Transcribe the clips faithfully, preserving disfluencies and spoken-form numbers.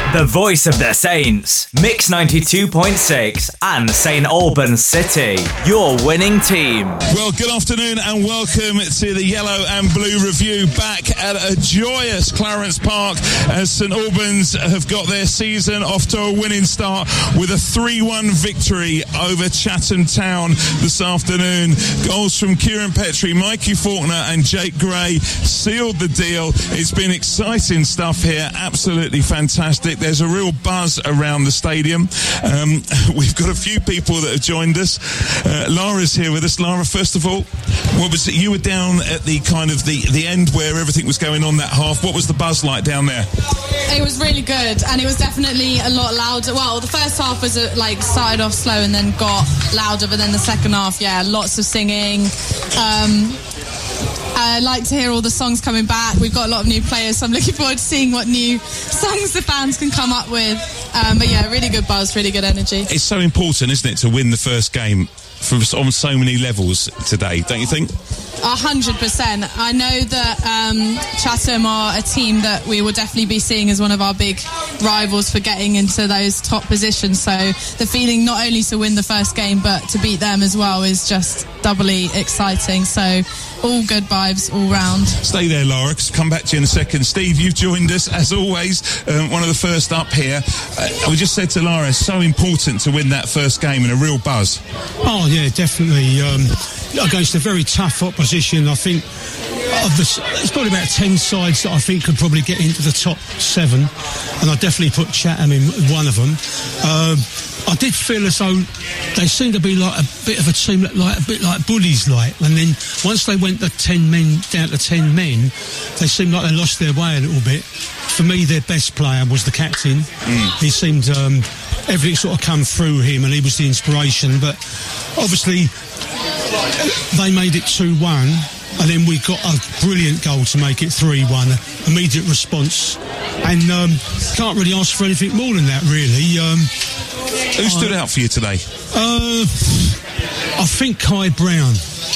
The voice of the Saints, Mix ninety-two point six and Saint Albans City, your winning team. Well, good afternoon and welcome to the Yellow and Blue Review, back at a joyous Clarence Park as Saint Albans have got their season off to a winning start with a three one victory over Chatham Town this afternoon. Goals from Kieran Petrie, Mikey Faulkner and Jake Gray sealed the deal. It's been exciting stuff here, absolutely fantastic. There's a real buzz around the stadium. Um, we've got a few people that have joined us. Uh, Lara's here with us. Lara, first of all, what was it? You were down at the kind of the, the end where everything was going on that half. What was the buzz like down there? It was really good, and it was definitely a lot louder. Well, the first half was uh, like started off slow and then got louder, but then the second half, yeah, lots of singing. Um, I like to hear all the songs coming back. We've got a lot of new players, so I'm looking forward to seeing what new songs the fans can come up with. Um, but yeah, really good buzz, really good energy. It's so important, isn't it, to win the first game from on so many levels today, don't you think? A hundred percent. I know that um, Chatham are a team that we will definitely be seeing as one of our big rivals for getting into those top positions. So the feeling not only to win the first game but to beat them as well is just doubly exciting. So all good vibes all round. Stay there, Laura, because come back to you in a second. Steve, you've joined us as always, um, one of the first up here. Uh, we just said to Laura, it's so important to win that first game and a real buzz. Oh yeah, definitely. Um, against a very tough opposition, I think of the, there's probably about ten sides that I think could probably get into the top seven, and I definitely put Chatham in one of them. Um, I did feel as though they seemed to be like a bit of a team, like a bit like bullies, like. And then once they went to ten men down to ten men, they seemed like they lost their way a little bit. For me, their best player was the captain. Mm. He seemed um, everything sort of come through him, and he was the inspiration. But obviously, they made it two one. And then we got a brilliant goal to make it three one, immediate response. And um, can't really ask for anything more than that, really. Um, Who stood uh, out for you today? Uh, I think Kai Brown.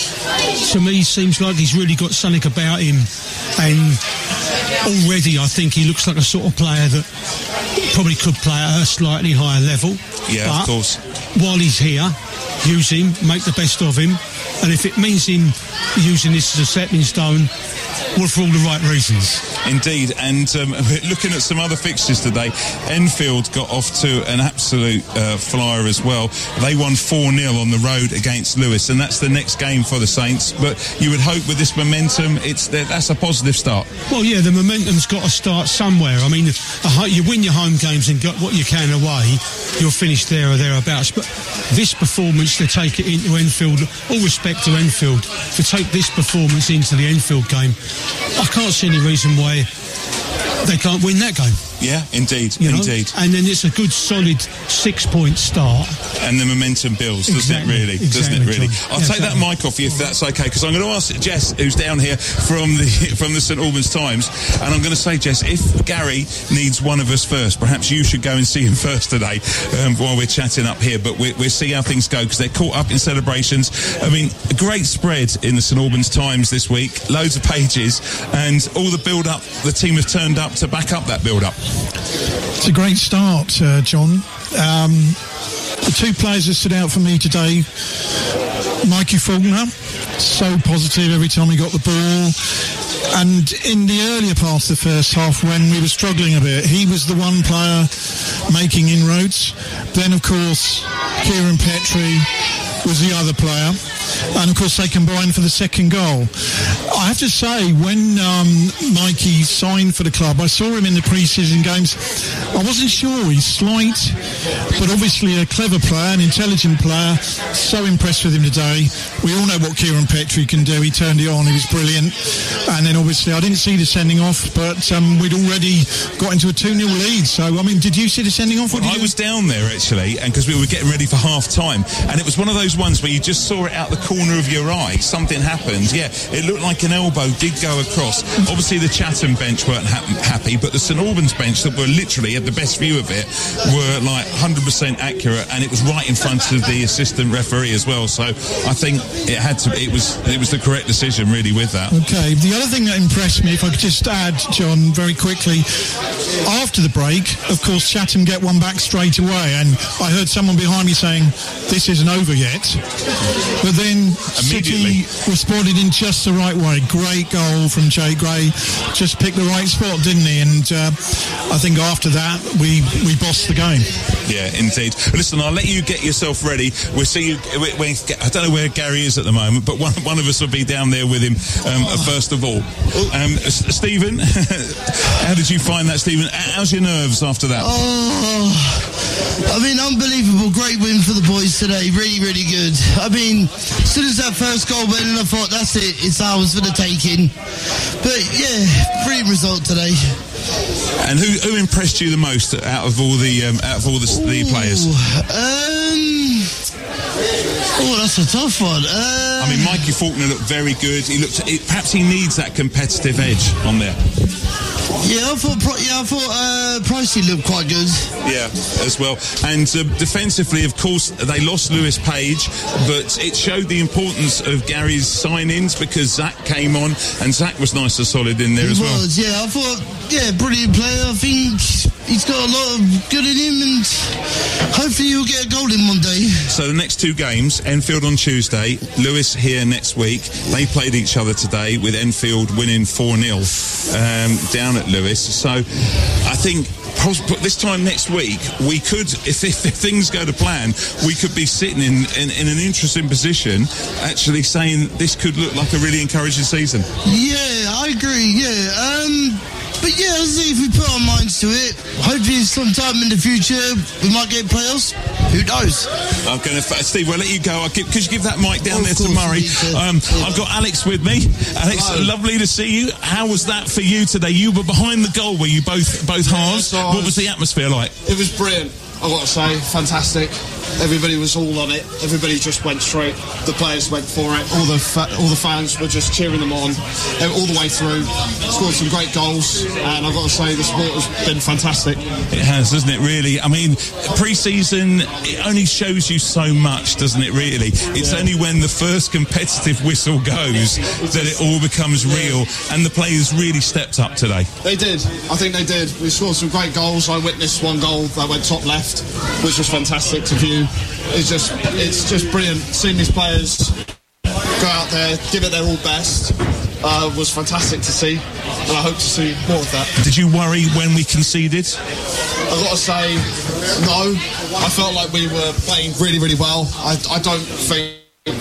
To me, seems like he's really got something about him. And already I think he looks like a sort of player that probably could play at a slightly higher level. Yeah, but of course. While he's here, use him, make the best of him. And if it means him using this as a stepping stone, well, for all the right reasons. Indeed, and um, looking at some other fixtures today, Enfield got off to an absolute uh, flyer as well. They won four nil on the road against Lewis, and that's the next game for the Saints. But you would hope with this momentum, it's that's a positive start. Well, yeah, the momentum's got to start somewhere. I mean, you win your home games and get what you can away, you'll finish there or thereabouts. But this performance, to take it into Enfield, all respect to Enfield, to take this performance into the Enfield game, I can't see any reason why they can't win that game. Yeah, indeed, you know? indeed. And then it's a good solid six-point start. And the momentum builds, doesn't exactly, it really? Exactly, doesn't it really? John. I'll yeah, take exactly. that mic off you if that's okay, because I'm going to ask Jess, who's down here from the from the Saint Albans Times, and I'm going to say, Jess, if Gary needs one of us first, perhaps you should go and see him first today um, while we're chatting up here, but we, we'll see how things go, because they're caught up in celebrations. I mean, a great spread in the Saint Albans Times this week, loads of pages, and all the build-up, the team have turned up to back up that build-up. It's a great start, uh, John. Um, the two players that stood out for me today, Mikey Faulkner, so positive every time he got the ball. And in the earlier part of the first half, when we were struggling a bit, he was the one player making inroads. Then, of course, Kieran Petrie was the other player. And, of course, they combined for the second goal. I have to say, when um, Mikey signed for the club, I saw him in the pre-season games. I wasn't sure. He's slight, but obviously a clever player, an intelligent player. So impressed with him today. We all know what Kieran Petrie can do. He turned it on. He was brilliant. And then, obviously, I didn't see the sending off, but um, we'd already got into a two nil lead. So, I mean, did you see the sending off? Well, I was down there, actually, and because we were getting ready for half-time. And it was one of those ones where you just saw it out the corner of your eye, something happened. Yeah, it looked like an elbow did go across. Obviously, the Chatham bench weren't ha- happy, but the St Albans bench that were literally had the best view of it were like one hundred percent accurate, and it was right in front of the assistant referee as well. So I think it had to. It was it was the correct decision, really, with that. Okay. The other thing that impressed me, if I could just add, John, very quickly, after the break, of course, Chatham get one back straight away, and I heard someone behind me saying, "This isn't over yet." But then City responded in just the right way. Great goal from Jay Gray. Just picked the right spot, didn't he? And uh, I think after that, we we bossed the game. Yeah, indeed. Listen, I'll let you get yourself ready. We'll see you. We, we, I don't know where Gary is at the moment, but one, one of us will be down there with him um, oh. first of all. Um, S- Stephen, how did you find that, Stephen? How's your nerves after that? Oh, I mean, unbelievable. Great win for the boys today. Really, really good. I mean, as soon as that first goal went in, I thought, that's it. It's ours for the taking. But, yeah, brilliant result today. And who who impressed you the most out of all the um, out of all the, the players? Um, oh, that's a tough one. Uh, I mean, Mikey Faulkner looked very good. He looked. It, perhaps he needs that competitive edge on there. Yeah, I thought. Yeah, I thought uh, Pricey looked quite good. Yeah, as well. And uh, defensively, of course, they lost Lewis Page, but it showed the importance of Gary's sign-ins because Zach came on, and Zach was nice and solid in there he as was, well. Yeah, I thought. Yeah, brilliant player. I think he's got a lot of good in him, and hopefully he'll get a goal in one day. So the next two games, Enfield on Tuesday, Lewis here next week. They played each other today, with Enfield winning four nil um, down at Lewis. So I think this time next week, we could, if, if, if things go to plan, we could be sitting in, in, in an interesting position, actually saying this could look like a really encouraging season. Yeah, I agree, yeah. Um... But yeah, let's see if we put our minds to it. Hopefully sometime in the future we might get playoffs. Who knows? I'm going to... Steve, we'll let you go. Could you give that mic down oh, there to Murray? Um, yeah. I've got Alex with me. Alex, Hello. Lovely to see you. How was that for you today? You were behind the goal, were you, both both yeah, halves? So what was, was the atmosphere like? It was brilliant. I've got to say, fantastic. Everybody was all on it. Everybody just went straight. The players went for it. All the fa- all the fans were just cheering them on all the way through. Scored some great goals, and I've got to say, the support has been fantastic. It has, doesn't it, really? I mean, pre-season, it only shows you so much, doesn't it, really? It's yeah. only when the first competitive whistle goes that it all becomes real, and the players really stepped up today. They did. I think they did. We scored some great goals. I witnessed one goal that went top left, which was fantastic to view. It's just, it's just brilliant seeing these players go out there, give it their all best. Uh, was fantastic to see, and I hope to see more of that. Did you worry when we conceded? I've got to say, no. I felt like we were playing really, really well. I, I don't think.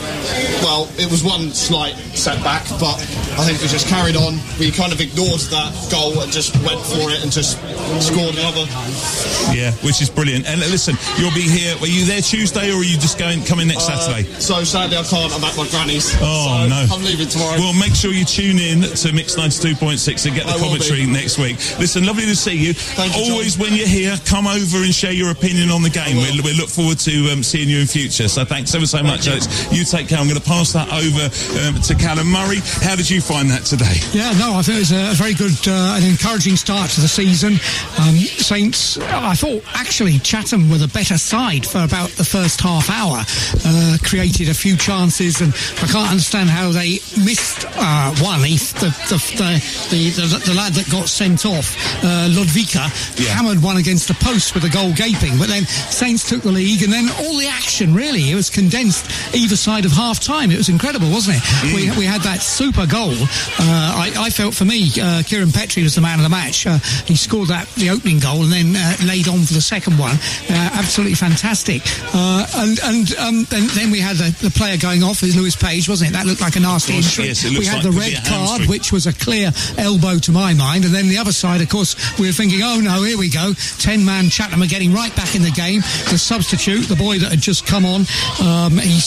Well, it was one slight setback, but I think we just carried on. We kind of ignored that goal and just went for it and just scored another. Yeah, which is brilliant. And listen, you'll be here. Were you there Tuesday, or are you just going coming next uh, Saturday? So sadly I can't. I'm at my granny's. Oh so no! I'm leaving tomorrow. Well, make sure you tune in to Mix ninety-two point six and get the I commentary next week. Listen, lovely to see you. Thank you, Always John. When you're here, come over and share your opinion on the game. We we'll, we'll look forward to um, seeing you in future. So thanks ever so Thank much, you. Alex. You take care. I'm going to pass that over um, to Callum Murray. How did you find that today? Yeah, no, I think it was a very good, uh, an encouraging start to the season. Um, Saints, I thought actually Chatham were the better side for about the first half hour. Uh, created a few chances, and I can't understand how they missed uh, one. He, the, the, the, the, the lad that got sent off, uh, Ludvika, yeah. hammered one against the post with a goal gaping. But then Saints took the league, and then all the action really, it was condensed either side of half time. It was incredible, wasn't it? Mm. We, we had that super goal. Uh, I, I felt for me, uh, Kieran Petrie was the man of the match. Uh, he scored that the opening goal and then uh, laid on for the second one. Uh, absolutely fantastic. Uh, and and um, then, then we had the, the player going off, is Lewis Page, wasn't it? That looked like a nasty course, injury. yes, we had like the red card, which was a clear elbow to my mind. And then the other side, of course, we were thinking, oh no, here we go. ten-man Chatham are getting right back in the game. The substitute, the boy that had just come on, um, he scored a,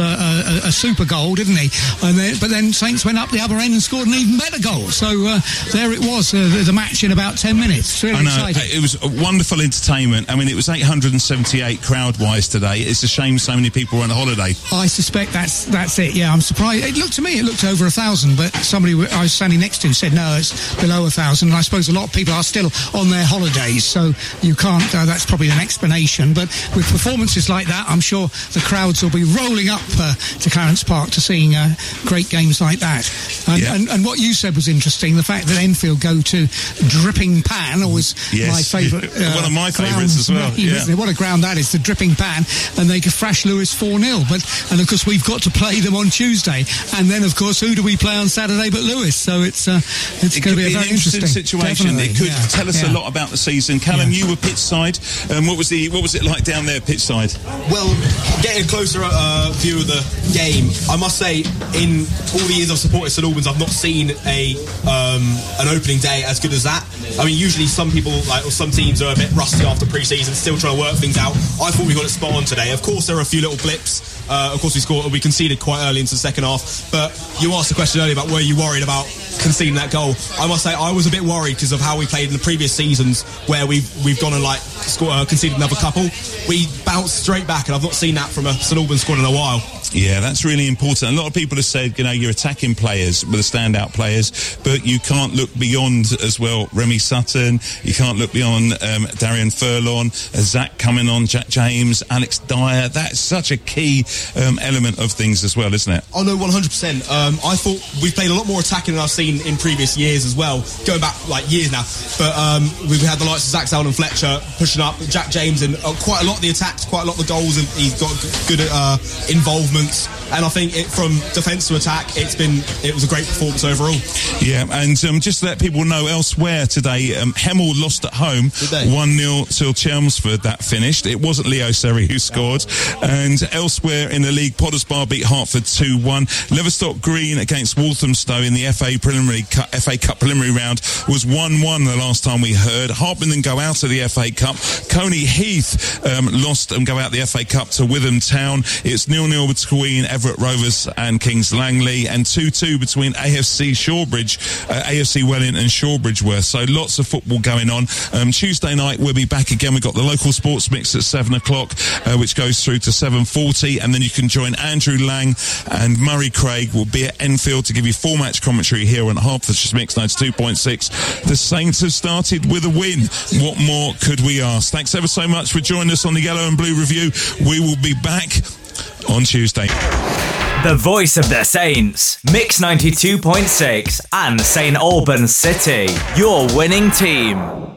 a, a, a super goal, didn't he? And then, but then Saints went up the other end and scored an even better goal. So uh, there it was, uh, the, the match in about ten minutes. It's really I know, exciting. It was a wonderful entertainment. I mean, it was eight hundred seventy-eight crowd-wise today. It's a shame so many people were on holiday. I suspect that's that's it. Yeah, I'm surprised. It looked to me, it looked over a thousand, but somebody I was standing next to said no, it's below a thousand. And I suppose a lot of people are still on their holidays, so you can't. Uh, that's probably an explanation. But with performances like that, I'm sure the crowds will be rolling up uh, to Clarence Park to seeing uh, great games like that. And, yeah. and, and what you said was interesting. The fact that Enfield go to Dripping Pan was yes. my favourite. Uh, One of my favourites as well. Yeah. What a ground that is, the Dripping Pan, and they could thrash Lewes four nil. But and of course we've got to play them on Tuesday, and then of course who do we play on Saturday but Lewes? So it's uh, it's it going to be a be very an interesting, interesting situation. Definitely. It could yeah. tell us yeah. a lot about the season. Callum, yeah. you were pitch side. Um, what was the what was it like down there pitch side? Well, getting a closer uh, view of the game, I must say, in all the years I've supported St Albans, I've not seen a um, an opening day as good as that. I mean, usually some people, like, or some teams are a bit rusty after pre-season, still trying to work things out. I thought we got it spot on today. Of course, there are a few little blips. Uh, of course, we scored, we conceded quite early into the second half. But you asked the question earlier about were you worried about conceding that goal. I must say I was a bit worried because of how we played in the previous seasons, where we've we've gone and like score, uh, conceded another couple. We bounced straight back, and I've not seen that from a St Albans squad in a while. Yeah, that's really important. A lot of people have said, you know, you're attacking players with the standout players, but you can't look beyond as well. Remy Sutton, you can't look beyond um, Darian Furlong, uh, Zach coming on, Jack James, Alex Dyer. That's such a key um, element of things as well, isn't it? Oh no, one hundred percent. Um, I thought we've played a lot more attacking than I've seen in previous years as well, going back like years now. But um, we've had the likes of Zach Selden and Fletcher pushing up, Jack James, and uh, quite a lot of the attacks, quite a lot of the goals, and he's got good uh, involvement. And I think it, from defence to attack, it's been it was a great performance overall. Yeah, and um, just to let people know, elsewhere today, um, Hemel lost at home one nil to Chelmsford. That finished. It wasn't Leo Seri who scored. And elsewhere in the league, Potters Bar beat Hertford two one. Leverstock Green against Walthamstow in the F A preliminary Cup, F A Cup preliminary round was one one the last time we heard. Hartman then go out of the F A Cup. Coney Heath um, lost and go out the F A Cup to Witham Town. It's nil nil between Everett Rovers and Kings Langley, and two two between A F C Shawbridge, uh, A F C Welling and Shawbridgeworth. So lots of football going on. Um, Tuesday night we'll be back again. We've got the local sports mix at seven o'clock, uh, which goes through to seven forty, and then you can join Andrew Lang and Murray Craig will be at Enfield to give you full match commentary here on Hertfordshire's Mix ninety-two point six. The Saints have started with a win. What more could we ask? Thanks ever so much for joining us on the Yellow and Blue Review. We will be back on Tuesday. The voice of the Saints, Mix ninety-two point six and Saint Albans City, your winning team.